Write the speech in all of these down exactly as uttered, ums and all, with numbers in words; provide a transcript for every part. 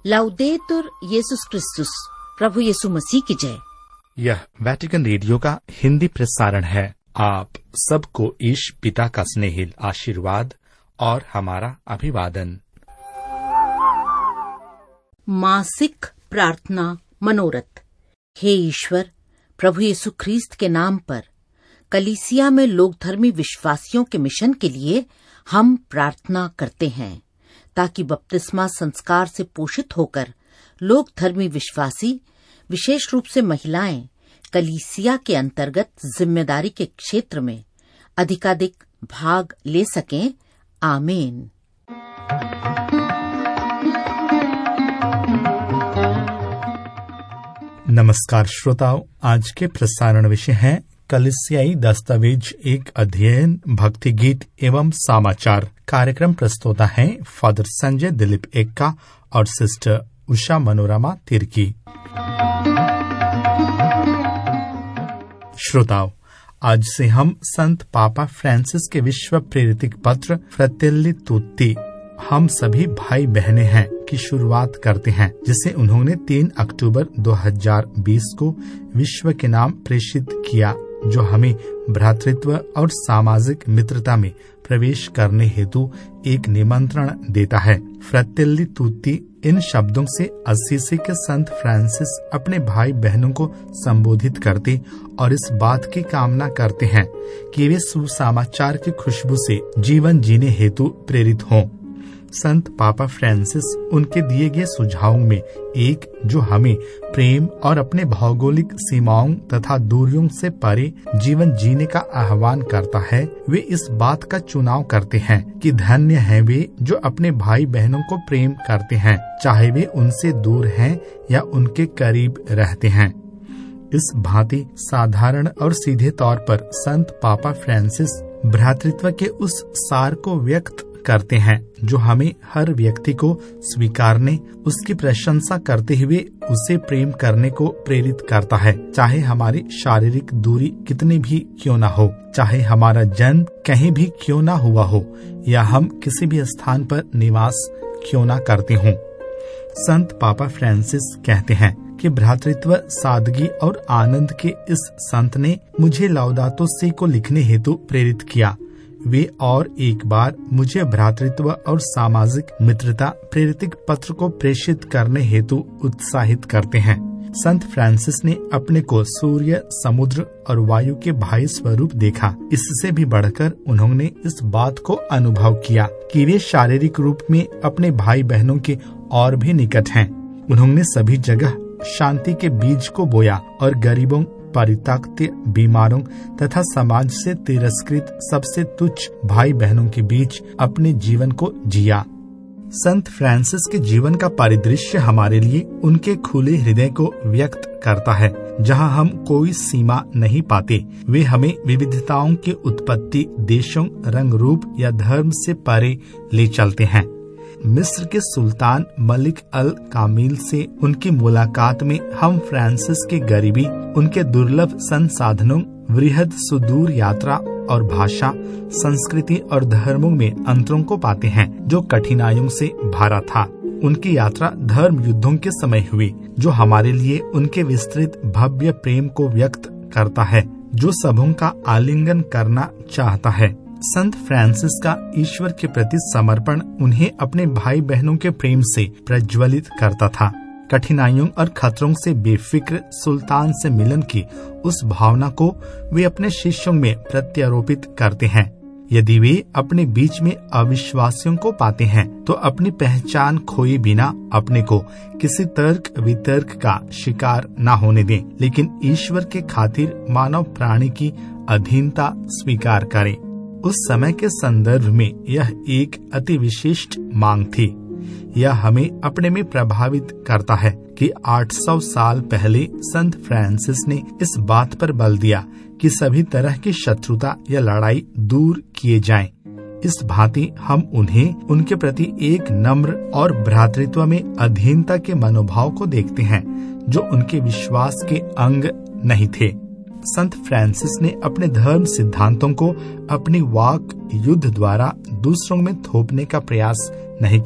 लाउदेतुर येसुस क्रिस्तुस, प्रभु यीशु मसीह की जय। यह वेटिकन रेडियो का हिंदी प्रसारण है। आप सबको ईश पिता का स्नेहिल आशीर्वाद और हमारा अभिवादन। मासिक प्रार्थना मनोरथ। हे ईश्वर, प्रभु यीशु ख्रीस्त के नाम पर कलीसिया में लोकधर्मी विश्वासियों के मिशन के लिए हम प्रार्थना करते हैं, ताकि बपतिस्मा संस्कार से पोषित होकर लोकधर्मी विश्वासी, विशेष रूप से महिलाएं, कलीसिया के अंतर्गत जिम्मेदारी के क्षेत्र में अधिकाधिक भाग ले सकें। आमीन। नमस्कार श्रोताओं, आज के प्रसारण विषय है कलीसियाई दस्तावेज, एक अध्ययन, भक्ति गीत एवं समाचार। कार्यक्रम प्रस्तुता है फादर संजय दिलीप एक्का और सिस्टर उषा मनोरमा तिर्की। श्रोताओं, आज से हम संत पापा फ्रांसिस के विश्व प्रेरित पत्र फ्रatelli tutti, हम सभी भाई बहनें हैं की शुरुआत करते हैं, जिसे उन्होंने तीन अक्टूबर दो हज़ार बीस को विश्व के नाम प्रेषित किया, जो हमें भ्रातृत्व और सामाजिक मित्रता में प्रवेश करने हेतु एक निमंत्रण देता है। फ्रatelli tutti इन शब्दों से अस्सीसी के संत फ्रांसिस अपने भाई बहनों को संबोधित करते और इस बात की कामना करते हैं कि वे सुसमाचार की खुशबू से जीवन जीने हेतु प्रेरित हों। संत पापा फ्रांसिस उनके दिए गए सुझावों में एक, जो हमें प्रेम और अपने भौगोलिक सीमाओं तथा दूरियों से परे जीवन जीने का आह्वान करता है, वे इस बात का चुनाव करते हैं कि धन्य हैं वे जो अपने भाई बहनों को प्रेम करते हैं, चाहे वे उनसे दूर हैं या उनके करीब रहते हैं। इस भांति साधारण और सीधे तौर पर संत पापा फ्रांसिस भ्रातृत्व के उस सार को व्यक्त करते हैं जो हमें हर व्यक्ति को स्वीकारने, उसकी प्रशंसा करते हुए उसे प्रेम करने को प्रेरित करता है, चाहे हमारी शारीरिक दूरी कितनी भी क्यों न हो, चाहे हमारा जन्म कहीं भी क्यों न हुआ हो या हम किसी भी स्थान पर निवास क्यों न करते हों। संत पापा फ्रांसिस कहते हैं कि भ्रातृत्व, सादगी और आनंद के इस संत ने मुझे लाउदातो si को लिखने हेतु प्रेरित किया। वे और एक बार मुझे भ्रातृत्व और सामाजिक मित्रता प्रेरित पत्र को प्रेषित करने हेतु उत्साहित करते हैं। संत फ्रांसिस ने अपने को सूर्य, समुद्र और वायु के भाई स्वरूप देखा। इससे भी बढ़कर उन्होंने इस बात को अनुभव किया कि वे शारीरिक रूप में अपने भाई बहनों के और भी निकट हैं। उन्होंने सभी जगह शांति के बीज को बोया और गरीबों, परित्यक्त, बीमारों तथा समाज से तिरस्कृत सबसे तुच्छ भाई बहनों के बीच अपने जीवन को जिया। संत फ्रांसिस के जीवन का परिदृश्य हमारे लिए उनके खुले हृदय को व्यक्त करता है, जहां हम कोई सीमा नहीं पाते। वे हमें विविधताओं की उत्पत्ति, देशों, रंग रूप या धर्म से परे ले चलते हैं। मिस्र के सुल्तान मलिक अल कामिल से उनकी मुलाकात में हम फ्रांसिस की गरीबी, उनके दुर्लभ संसाधनों, वृहद सुदूर यात्रा और भाषा, संस्कृति और धर्मों में अंतरों को पाते हैं, जो कठिनाइयों से भरा था। उनकी यात्रा धर्म युद्धों के समय हुई, जो हमारे लिए उनके विस्तृत भव्य प्रेम को व्यक्त करता है, जो सबों का आलिंगन करना चाहता है। संत फ्रांसिस का ईश्वर के प्रति समर्पण उन्हें अपने भाई बहनों के प्रेम से प्रज्वलित करता था। कठिनाइयों और खतरों से बेफिक्र सुल्तान से मिलन की उस भावना को वे अपने शिष्यों में प्रत्यारोपित करते हैं। यदि वे अपने बीच में अविश्वासियों को पाते हैं, तो अपनी पहचान खोए बिना अपने को किसी तर्क वितर्क का शिकार न होने दें, लेकिन ईश्वर के खातिर मानव प्राणी की अधीनता स्वीकार करें। उस समय के संदर्भ में यह एक अति विशिष्ट मांग थी। यह हमें अपने में प्रभावित करता है कि आठ सौ साल पहले संत फ्रांसिस ने इस बात पर बल दिया कि सभी तरह की शत्रुता या लड़ाई दूर किए जाएं। इस भांति हम उन्हें उनके प्रति एक नम्र और भ्रातृत्व में अधीनता के मनोभाव को देखते हैं, जो उनके विश्वास के अंग नहीं थे। संत फ्रांसिस ने अपने धर्म सिद्धांतों को अपनी वाक युद्ध द्वारा दूसरों में थोपने का प्रयास नहीं किया।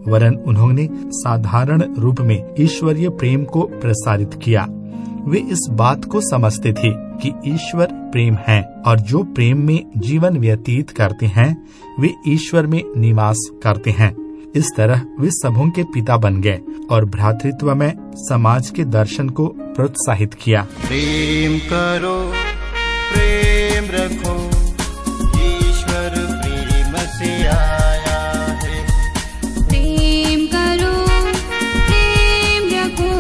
वरन उन्होंने साधारण रूप में ईश्वरीय प्रेम को प्रसारित किया। वे इस बात को समझते थे कि ईश्वर प्रेम है और जो प्रेम में जीवन व्यतीत करते हैं वे ईश्वर में निवास करते हैं। इस तरह वे सबों के पिता बन गए और भ्रातृत्व में समाज के दर्शन को प्रोत्साहित किया। प्रेम करो, प्रेम रखो, ईश्वर प्रेम से आया है। प्रेम करो, प्रेम रखो,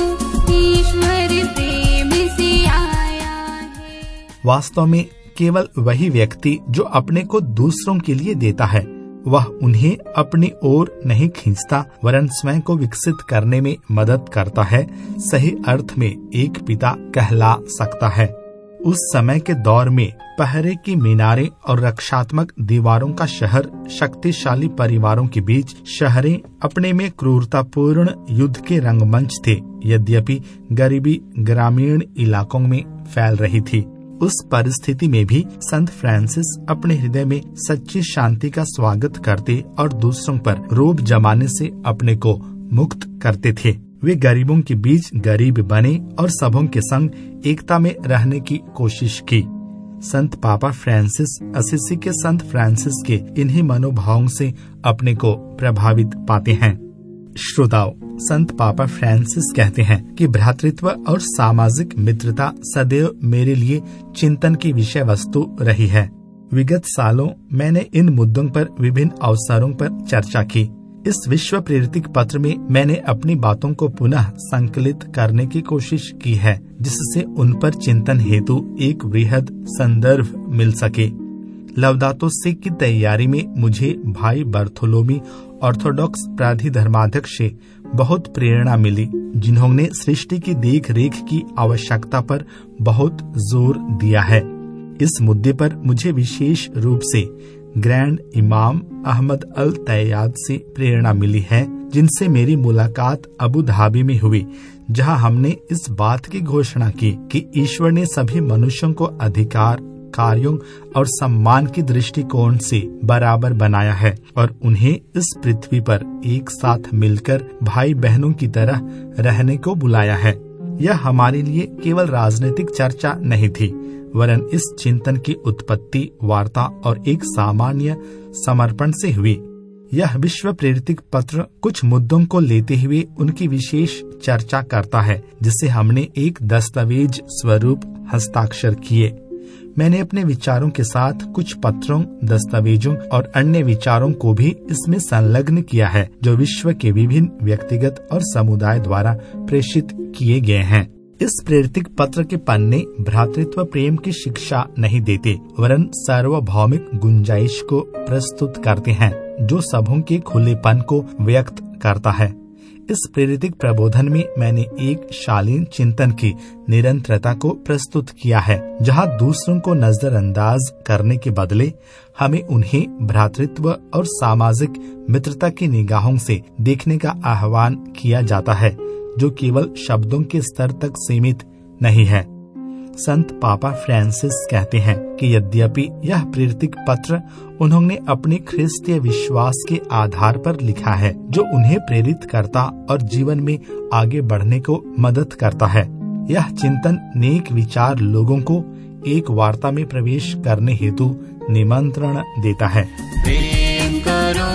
ईश्वर प्रेम से आया है। वास्तव में केवल वही व्यक्ति जो अपने को दूसरों के लिए देता है वह उन्हें अपनी ओर नहीं खींचता वरन स्वयं को विकसित करने में मदद करता है, सही अर्थ में एक पिता कहला सकता है। उस समय के दौर में पहरे की मीनारें और रक्षात्मक दीवारों का शहर शक्तिशाली परिवारों के बीच शहरें अपने में क्रूरतापूर्ण युद्ध के रंगमंच थे। यद्यपि गरीबी ग्रामीण इलाकों में फैल रही थी, उस परिस्थिति में भी संत फ्रांसिस अपने हृदय में सच्ची शांति का स्वागत करते और दूसरों पर रोब जमाने से अपने को मुक्त करते थे। वे गरीबों के बीच गरीब बने और सबों के संग एकता में रहने की कोशिश की। संत पापा फ्रांसिस असिसी के संत फ्रांसिस के इन्हीं मनोभावों से अपने को प्रभावित पाते हैं। श्रोताओ, संत पापा फ्रांसिस कहते हैं कि भ्रातृत्व और सामाजिक मित्रता सदैव मेरे लिए चिंतन की विषय वस्तु रही है। विगत सालों मैंने इन मुद्दों पर विभिन्न अवसरों पर चर्चा की। इस विश्व प्रेरित पत्र में मैंने अपनी बातों को पुनः संकलित करने की कोशिश की है, जिससे उन पर चिंतन हेतु एक वृहद संदर्भ मिल सके। लवदातो सी की तैयारी में मुझे भाई बर्थोलोमी ऑर्थोडॉक्स प्राधिधर्माध्यक्ष से बहुत प्रेरणा मिली, जिन्होंने सृष्टि की देख रेख की आवश्यकता पर बहुत जोर दिया है। इस मुद्दे पर मुझे विशेष रूप से ग्रैंड इमाम अहमद अल तैयाद से प्रेरणा मिली है, जिनसे मेरी मुलाकात अबू धाबी में हुई, जहां हमने इस बात की घोषणा की कि ईश्वर ने सभी मनुष्यों को अधिकार, कार्यों और सम्मान की दृष्टिकोण से बराबर बनाया है और उन्हें इस पृथ्वी पर एक साथ मिलकर भाई बहनों की तरह रहने को बुलाया है। यह हमारे लिए केवल राजनीतिक चर्चा नहीं थी, वरन इस चिंतन की उत्पत्ति वार्ता और एक सामान्य समर्पण से हुई। यह विश्व प्रेरित पत्र कुछ मुद्दों को लेते हुए उनकी विशेष चर्चा करता है, जिसे हमने एक दस्तावेज स्वरूप हस्ताक्षर किए। मैंने अपने विचारों के साथ कुछ पत्रों, दस्तावेजों और अन्य विचारों को भी इसमें संलग्न किया है, जो विश्व के विभिन्न व्यक्तिगत और समुदाय द्वारा प्रेषित किए गए हैं। इस प्रेरित पत्र के पन्ने भ्रातृत्व प्रेम की शिक्षा नहीं देते, वरन सार्वभौमिक गुंजाइश को प्रस्तुत करते हैं, जो सबों के खुलेपन को व्यक्त करता है। इस प्रेरित प्रबोधन में मैंने एक शालीन चिंतन की निरंतरता को प्रस्तुत किया है, जहां दूसरों को नजरअंदाज करने के बदले हमें उन्हें भ्रातृत्व और सामाजिक मित्रता की निगाहों से देखने का आह्वान किया जाता है, जो केवल शब्दों के स्तर तक सीमित नहीं है। संत पापा फ्रांसिस कहते हैं कि यद्यपि यह प्रेरित पत्र उन्होंने अपने ख्रिस्तीय विश्वास के आधार पर लिखा है, जो उन्हें प्रेरित करता और जीवन में आगे बढ़ने को मदद करता है। यह चिंतन नेक विचार लोगों को एक वार्ता में प्रवेश करने हेतु निमंत्रण देता है। प्रेम करो,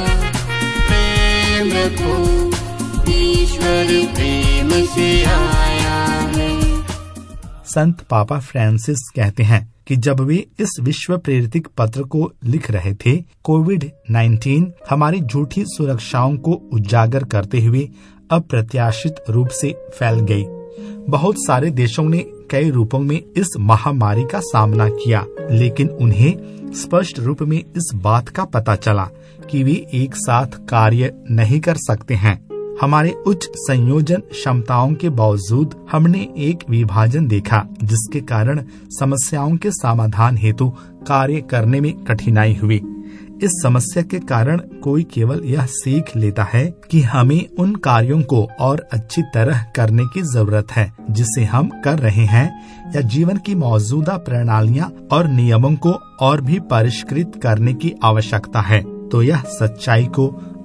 प्रेम रखो, ईश्वर प्रेम से आया है। संत पापा फ्रांसिस कहते हैं कि जब वे इस विश्व प्रेरित पत्र को लिख रहे थे, कोविड नाइन्टीन हमारी झूठी सुरक्षाओं को उजागर करते हुए अप्रत्याशित रूप से फैल गई। बहुत सारे देशों ने कई रूपों में इस महामारी का सामना किया, लेकिन उन्हें स्पष्ट रूप में इस बात का पता चला कि वे एक साथ कार्य नहीं कर सकते हैं। हमारे उच्च संयोजन क्षमताओं के बावजूद हमने एक विभाजन देखा, जिसके कारण समस्याओं के समाधान हेतु कार्य करने में कठिनाई हुई। इस समस्या के कारण कोई केवल यह सीख लेता है कि हमें उन कार्यों को और अच्छी तरह करने की जरूरत है जिसे हम कर रहे हैं, या जीवन की मौजूदा प्रणालियां और नियमों को और भी परिष्कृत करने की आवश्यकता है। तो यह सच्चाई को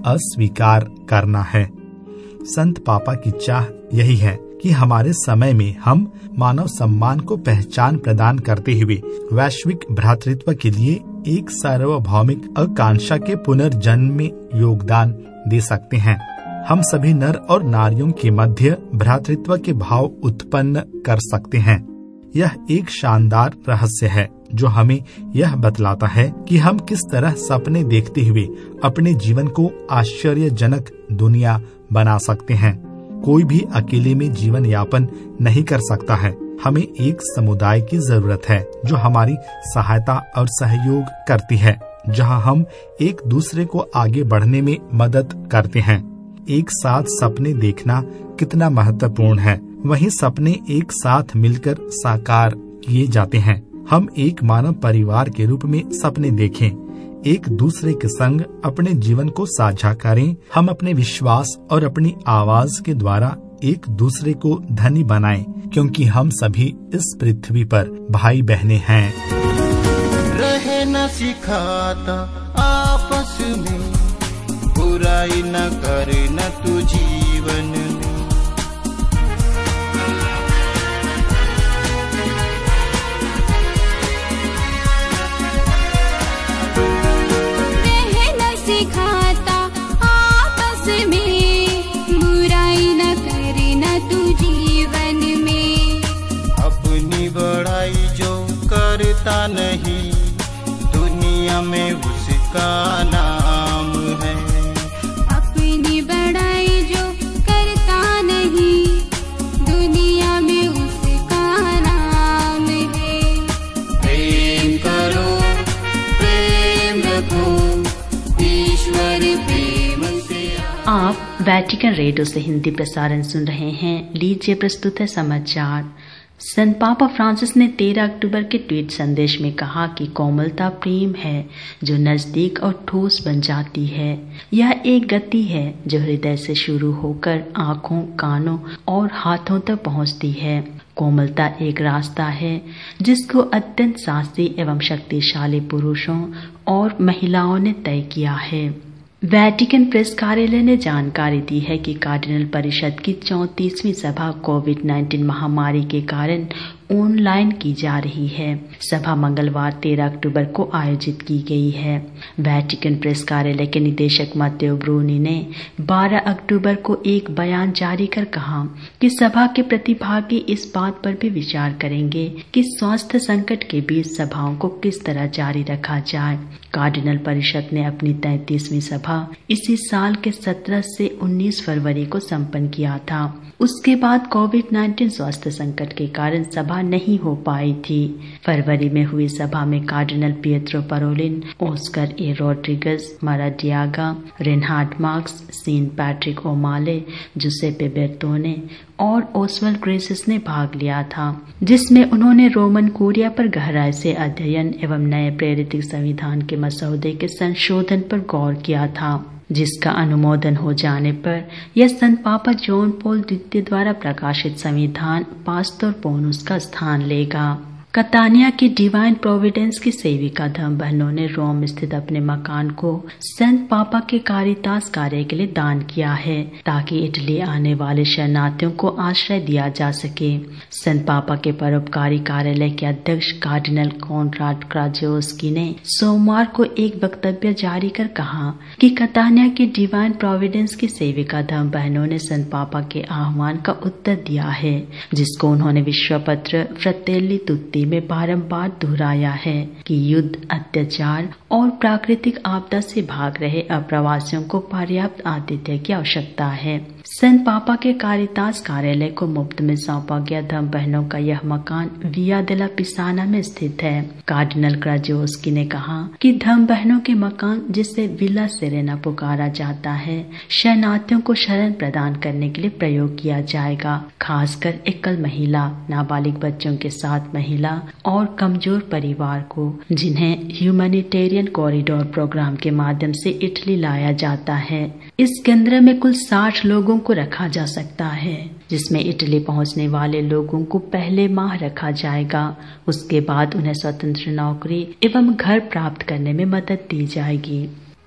अस्वीकार करना है। संत पापा की चाह यही है कि हमारे समय में हम मानव सम्मान को पहचान प्रदान करते हुए वैश्विक भ्रातृत्व के लिए एक सार्वभौमिक आकांक्षा के पुनर्जन्म में योगदान दे सकते हैं। हम सभी नर और नारियों के मध्य भ्रातृत्व के भाव उत्पन्न कर सकते हैं। यह एक शानदार रहस्य है जो हमें यह बतलाता है कि हम किस तरह सपने देखते हुए अपने जीवन को आश्चर्यजनक दुनिया बना सकते हैं। कोई भी अकेले में जीवन यापन नहीं कर सकता है। हमें एक समुदाय की जरूरत है जो हमारी सहायता और सहयोग करती है, जहां हम एक दूसरे को आगे बढ़ने में मदद करते हैं। एक साथ सपने देखना कितना महत्वपूर्ण है। वही सपने एक साथ मिलकर साकार किए जाते हैं। हम एक मानव परिवार के रूप में सपने देखें, एक दूसरे के संग अपने जीवन को साझा करें। हम अपने विश्वास और अपनी आवाज के द्वारा एक दूसरे को धनी बनाएं, क्योंकि हम सभी इस पृथ्वी पर भाई बहने हैं। रहना सिखाता आपस में, बुराई न करना तू जीवन में। रहना सिखाता आपस में, बुराई न करना तू जीवन में। अपनी बड़ाई जो करता नहीं, दुनिया में उसका नाम है। अपनी बड़ाई जो करता नहीं, दुनिया में उसका नाम है। प्रेम करो, प्रेम रखो, ईश्वर प्रेम से। आप वेटिकन रेडियो से हिंदी प्रसारण सुन रहे हैं। लीजिए प्रस्तुत है समाचार। संत पापा फ्रांसिस ने तेरह अक्टूबर के ट्वीट संदेश में कहा कि कोमलता प्रेम है जो नजदीक और ठोस बन जाती है। यह एक गति है जो हृदय से शुरू होकर आँखों, कानों और हाथों तक पहुँचती है। कोमलता एक रास्ता है जिसको अत्यंत साहसी एवं शक्तिशाली पुरुषों और महिलाओं ने तय किया है। वेटिकन प्रेस कार्यालय ने जानकारी दी है कि कार्डिनल परिषद की चौंतीसवीं सभा कोविड उन्नीस महामारी के कारण ऑनलाइन की जा रही है। सभा मंगलवार तेरह अक्टूबर को आयोजित की गई है। वेटिकन प्रेस कार्यालय के निदेशक मत्तेओ ब्रूनी ने बारह अक्टूबर को एक बयान जारी कर कहा कि सभा के प्रतिभागी इस बात पर भी विचार करेंगे कि स्वास्थ्य संकट के बीच सभाओं को किस तरह जारी रखा जाए। कार्डिनल परिषद ने अपनी तैंतीसवीं सभा इसी साल के सत्रह से उन्नीस फरवरी को संपन्न किया था। उसके बाद कोविड उन्नीस स्वास्थ्य संकट के कारण सभा नहीं हो पाई थी। फरवरी में हुई सभा में cardinal Pietro Parolin, Oscar A Rodriguez, Maradiaga, Reinhard Marx, Saint Patrick O'Malley, Giuseppe Bertone और ओसवाल्ड ग्रेसिस ने भाग लिया था, जिसमें उन्होंने रोमन कुरिया पर गहराई से अध्ययन एवं नए प्रेरित संविधान के मसौदे के संशोधन पर गौर किया था, जिसका अनुमोदन हो जाने पर यह संत पापा जॉन पॉल द्वितीय द्वारा प्रकाशित संविधान पास्तोर बोनुस का स्थान लेगा। कतानिया की डिवाइन प्रोविडेंस की सेविका धर्म बहनों ने रोम स्थित अपने मकान को संत पापा के कारितास कार्य के लिए दान किया है, ताकि इटली आने वाले शरणार्थियों को आश्रय दिया जा सके। संत पापा के परोपकारी कार्यालय के अध्यक्ष कार्डिनल कॉनराड क्राजियोस्की ने सोमवार को एक वक्तव्य जारी कर कहा कि कतानिया की डिवाइन प्रोविडेंस की सेविका धर्म बहनों ने संत पापा के आह्वान का उत्तर दिया है, जिसको उन्होंने विश्व पत्र फ्रatelli tutti में बारंबार दोहराया है कि युद्ध, अत्याचार और प्राकृतिक आपदा से भाग रहे अप्रवासियों को पर्याप्त आतिथ्य की आवश्यकता है। संत पापा के कारितास कार्यालय को मुफ्त में सौंपा गया धर्म बहनों का यह मकान विया देला पिसाना में स्थित है। कार्डिनल क्राजियोस्की ने कहा कि धर्म बहनों के मकान, जिसे विला सेरेना पुकारा जाता है, शरणार्थियों को शरण प्रदान करने के लिए प्रयोग किया जाएगा, खासकर एकल महिला, नाबालिग बच्चों के साथ महिला और कमजोर परिवार को, जिन्हें ह्यूमैनिटेरियन कॉरिडोर प्रोग्राम के माध्यम से इटली लाया जाता है। इस केंद्र में कुल साठ लोगों को रखा जा सकता है, जिसमें इटली पहुंचने वाले लोगों को पहले माह रखा जाएगा। उसके बाद उन्हें स्वतंत्र नौकरी एवं घर प्राप्त करने में मदद दी जाएगी।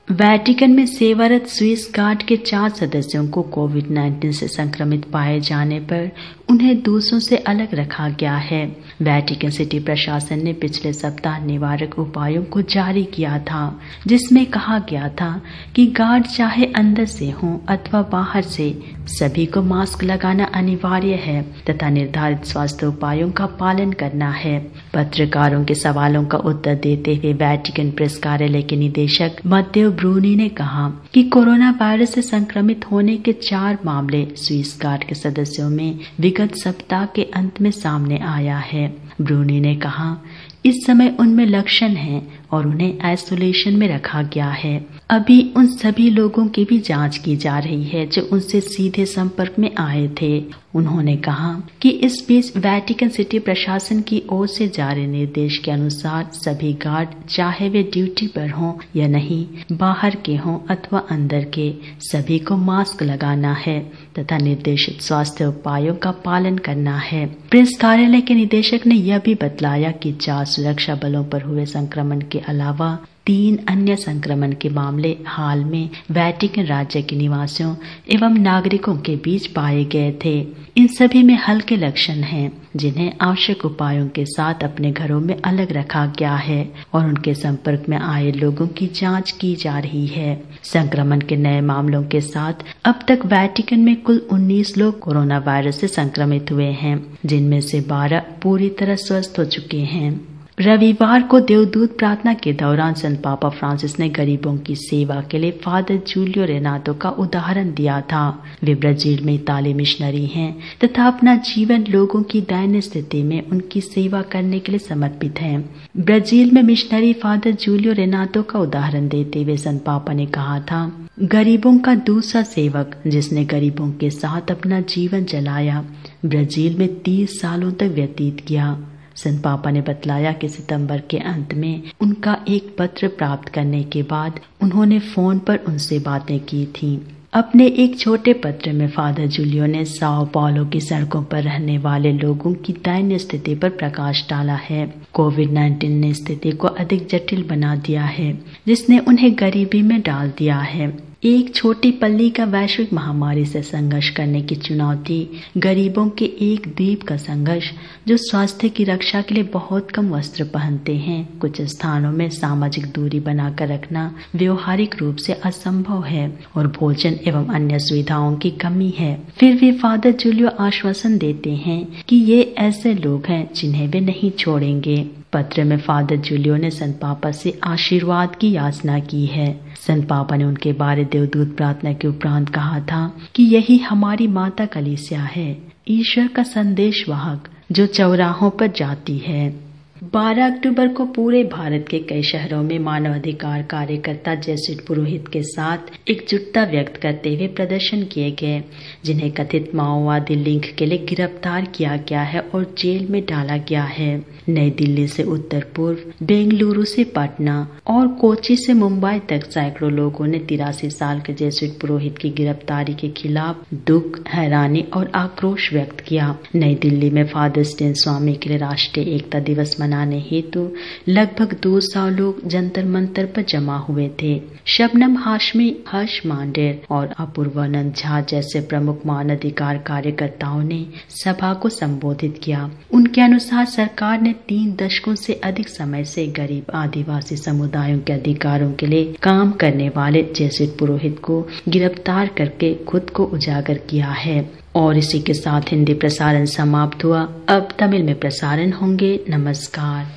वेटिकन में सेवारत स्विस गार्ड के चार सदस्यों को कोविड उन्नीस से संक्रमित पाए जाने पर उन्हें दूसरों से अलग रखा गया है। वेटिकन सिटी प्रशासन ने पिछले सप्ताह निवारक उपायों को जारी किया था, जिसमें कहा गया था कि गार्ड चाहे अंदर से हों अथवा बाहर से, सभी को मास्क लगाना अनिवार्य है तथा निर्धारित स्वास्थ्य उपायों का पालन करना है। पत्रकारों के सवालों का उत्तर देते हुए वेटिकन प्रेस कार्यालय के निदेशक मत्तेओ ब्रूनी ने कहा कि कोरोना वायरस से संक्रमित होने के चार मामले स्विस गार्ड के सदस्यों में विगत सप्ताह के अंत में सामने आया है। ब्रूनी ने कहा, इस समय उनमें लक्षण हैं और उन्हें आइसोलेशन में रखा गया है। अभी उन सभी लोगों की भी जांच की जा रही है जो उनसे सीधे संपर्क में आए थे। उन्होंने कहा कि इस बीच वेटिकन सिटी प्रशासन की ओर से जारी निर्देश के अनुसार सभी गार्ड, चाहे वे ड्यूटी पर हों या नहीं, बाहर के हों अथवा अंदर के, सभी को मास्क लगाना है तथा निर्देशित स्वास्थ्य उपायों का पालन करना है। प्रेस कार्यालय के निदेशक ने यह भी बतलाया कि चार सुरक्षा बलों पर हुए संक्रमण के अलावा तीन अन्य संक्रमण के मामले हाल में वेटिकन राज्य के निवासियों एवं नागरिकों के बीच पाए गए थे। इन सभी में हल्के लक्षण हैं, जिन्हें आवश्यक उपायों के साथ अपने घरों में अलग रखा गया है और उनके संपर्क में आए लोगों की जांच की जा रही है। संक्रमण के नए मामलों के साथ अब तक वेटिकन में कुल उन्नीस लोग कोरोना वायरस से संक्रमित हुए हैं, जिनमें से बारह पूरी तरह स्वस्थ हो चुके हैं। रविवार को देवदूत प्रार्थना के दौरान संत पापा फ्रांसिस ने गरीबों की सेवा के लिए फादर जूलियो रेनातो का उदाहरण दिया था। वे ब्राजील में इताली मिशनरी हैं तथा अपना जीवन लोगों की दयनीय स्थिति में उनकी सेवा करने के लिए समर्पित हैं। ब्राजील में मिशनरी फादर जूलियो रेनातो का उदाहरण देते हुए संत पापा ने कहा था, गरीबों का दूसरा सेवक जिसने गरीबों के साथ अपना जीवन चलाया, ब्राजील में तीस सालों तक व्यतीत किया। संत पापा ने बतलाया कि सितंबर के अंत में उनका एक पत्र प्राप्त करने के बाद उन्होंने फोन पर उनसे बातें की थीं। अपने एक छोटे पत्र में फादर जूलियो ने साओ पाउलो की सड़कों पर रहने वाले लोगों की दयनीय स्थिति पर प्रकाश डाला है। कोविड उन्नीस ने स्थिति को अधिक जटिल बना दिया है, जिसने उन्हें गरीबी में डाल दिया है। एक छोटी पल्ली का वैश्विक महामारी से संघर्ष करने की चुनौती, गरीबों के एक द्वीप का संघर्ष जो स्वास्थ्य की रक्षा के लिए बहुत कम वस्त्र पहनते हैं, कुछ स्थानों में सामाजिक दूरी बनाकर रखना व्यवहारिक रूप से असंभव है और भोजन एवं अन्य सुविधाओं की कमी है। फिर भी फादर जूलियो आश्वासन देते हैं कि ये ऐसे लोग हैं जिन्हें वे नहीं छोड़ेंगे। पत्र में फादर जूलियो ने संत पापा से आशीर्वाद की याचना की है। संत पापा ने उनके बारे देवदूत प्रार्थना के उपरांत कहा था कि यही हमारी माता कलीसिया है, ईश्वर का संदेश वाहक जो चौराहों पर जाती है। बारह अक्टूबर को पूरे भारत के कई शहरों में मानवाधिकार कार्यकर्ता जेसुइट पुरोहित के साथ एकजुटता व्यक्त करते हुए प्रदर्शन किए गए, जिन्हें कथित माओवादी लिंक के लिए गिरफ्तार किया गया है और जेल में डाला गया है। नई दिल्ली से उत्तर पूर्व, बेंगलुरु से पटना और कोची से मुंबई तक सैकड़ों लोगों ने तिरासी साल के जेसुइट पुरोहित की गिरफ्तारी के खिलाफ दुख, हैरानी और आक्रोश व्यक्त किया। नई दिल्ली में फादर स्टेन स्वामी के लिए राष्ट्रीय एकता दिवस मनाने हेतु लगभग दो सौ लोग जंतर मंतर पर जमा हुए थे। शबनम हाशमी, हर्ष मांडेर और अपूर्वानंद झा जैसे प्रमुख मानवाधिकार कार्यकर्ताओं ने सभा को संबोधित किया। उनके अनुसार सरकार ने तीन दशकों से अधिक समय से गरीब आदिवासी समुदायों के अधिकारों के लिए काम करने वाले जेसुइट पुरोहित को गिरफ्तार करके खुद को उजागर किया है। और इसी के साथ हिंदी प्रसारण समाप्त हुआ। अब तमिल में प्रसारण होंगे। नमस्कार।